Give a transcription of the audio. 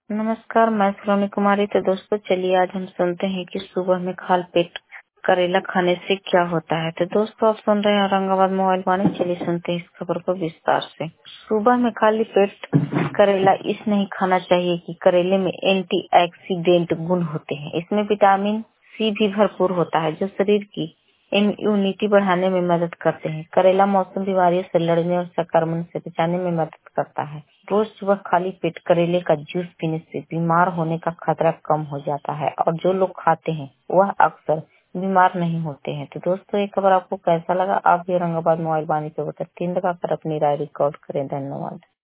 नमस्कार, मैं सलोनी कुमारी। तो दोस्तों चलिए आज हम सुनते हैं कि सुबह में खाली पेट करेला खाने से क्या होता है। तो दोस्तों आप सुन रहे हैं औरंगाबाद मोबाइल वाणी। चलिए सुनते हैं इस खबर को विस्तार से। सुबह में खाली पेट करेला इस नहीं खाना चाहिए कि करेले में एंटीऑक्सीडेंट गुण होते हैं। इसमें विटामिन सी भी भरपूर होता है जो शरीर की इम्यूनिटी बढ़ाने में मदद करते हैं। करेला मौसम बीमारियों से लड़ने और संक्रमण से बचाने में मदद करता है। रोज सुबह खाली पेट करेले का जूस पीने से बीमार होने का खतरा कम हो जाता है और जो लोग खाते हैं वह अक्सर बीमार नहीं होते हैं। तो दोस्तों ये खबर आपको कैसा लगा? आप भी औरंगाबाद मोबाइल वाणी पे बता 3 लगाकर अपनी राय रिकॉर्ड करें। धन्यवाद।